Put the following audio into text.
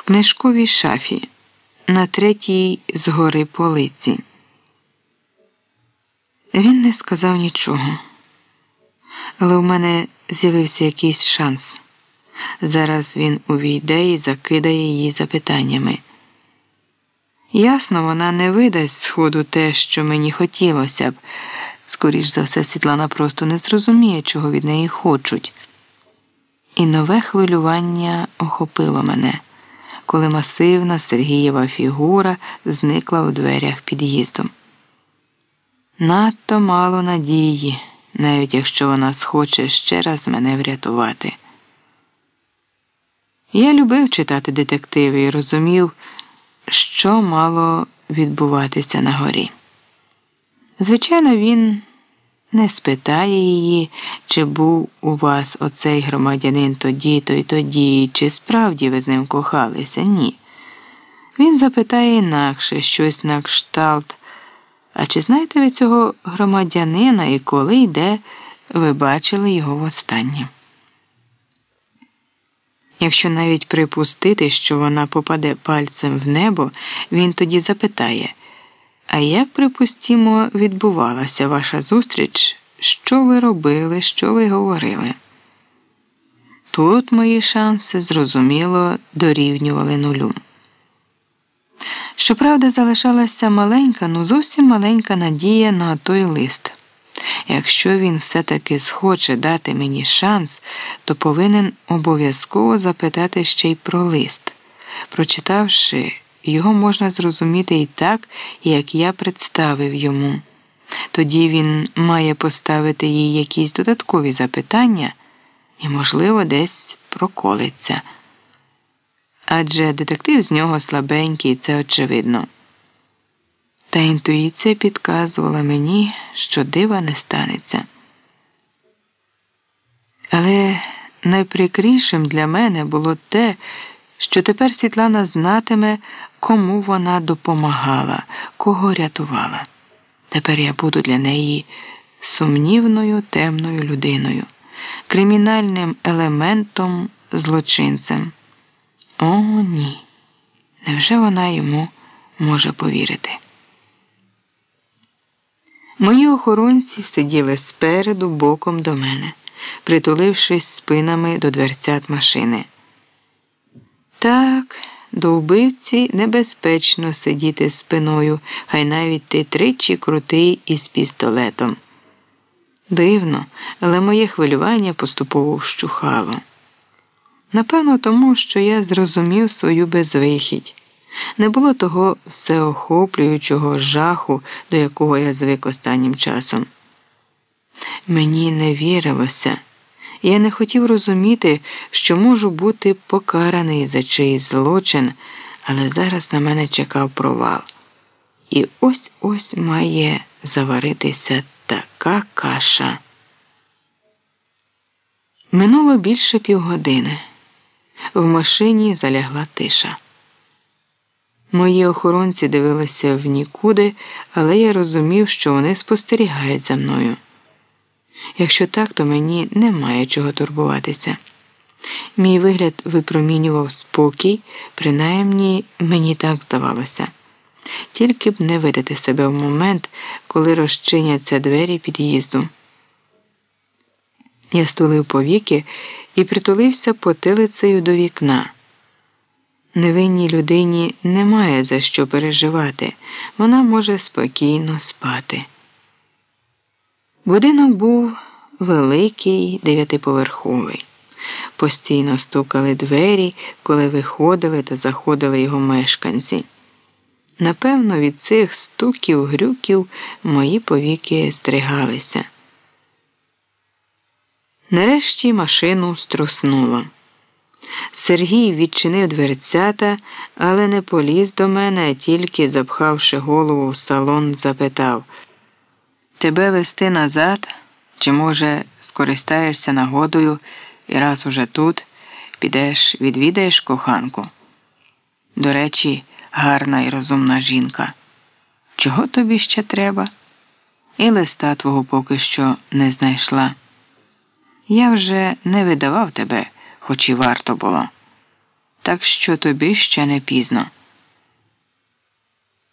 в книжковій шафі на третій згори полиці. Він не сказав нічого, але у мене з'явився якийсь шанс. Зараз він увійде і закидає її запитаннями. Ясно, вона не видасть сходу те, що мені хотілося б. Скоріш за все, Світлана просто не зрозуміє, чого від неї хочуть. І нове хвилювання охопило мене, коли масивна Сергієва фігура зникла у дверях під'їзду. Надто мало надії, навіть якщо вона схоче ще раз мене врятувати. Я любив читати детективи і розумів, що мало відбуватися на горі. Звичайно, він не спитає її, чи був у вас оцей громадянин тоді-то й тоді, чи справді ви з ним кохалися. Ні. Він запитає інакше, щось на кшталт: а чи знаєте ви цього громадянина і коли і де ви бачили його востаннє? Якщо навіть припустити, що вона попаде пальцем в небо, він тоді запитає: а як, припустімо, відбувалася ваша зустріч? Що ви робили, що ви говорили? Тут мої шанси, зрозуміло, дорівнювали нулю. Щоправда, залишалася маленька, ну зовсім маленька надія на той лист. Якщо він все-таки схоче дати мені шанс, то повинен обов'язково запитати ще й про лист. Прочитавши, його можна зрозуміти і так, як я представив йому. Тоді він має поставити їй якісь додаткові запитання і, можливо, десь проколиться. Адже детектив з нього слабенький, це очевидно. Та інтуїція підказувала мені, що дива не станеться. Але найприкрішим для мене було те, що тепер Світлана знатиме, кому вона допомагала, кого рятувала. Тепер я буду для неї сумнівною, темною людиною, кримінальним елементом, злочинцем. О, ні. Невже вона йому може повірити? Мої охоронці сиділи спереду, боком до мене, притулившись спинами до дверцят машини. Так, до вбивці небезпечно сидіти спиною, хай навіть ти тричі крутий із пістолетом. Дивно, але моє хвилювання поступово вщухало. Напевно, тому, що я зрозумів свою безвихідь. Не було того всеохоплюючого жаху, до якого я звик останнім часом. Мені не вірилося. Я не хотів розуміти, що можу бути покараний за чийсь злочин, але зараз на мене чекав провал. І ось-ось має заваритися така каша. Минуло більше півгодини. В машині залягла тиша. Мої охоронці дивилися в нікуди, але я розумів, що вони спостерігають за мною. Якщо так, то мені немає чого турбуватися. Мій вигляд випромінював спокій, принаймні мені так здавалося. Тільки б не видати себе в момент, коли розчиняться двері під'їзду. Я стулив повіки і притулився потилицею до вікна. Невинній людині немає за що переживати, вона може спокійно спати. Будинок був великий, 9-поверховий. Постійно стукали двері, коли виходили та заходили його мешканці. Напевно, від цих стуків-грюків мої повіки здригалися. Нарешті машину струснуло. Сергій відчинив дверцята, але не поліз до мене, а тільки, запхавши голову в салон, запитав: «Тебе вести назад? Чи, може, скористаєшся нагодою і раз уже тут, підеш відвідаєш коханку? До речі, гарна і розумна жінка. Чого тобі ще треба? І листа твого поки що не знайшла. Я вже не видавав тебе, хоч і варто було». так що тобі ще не пізно.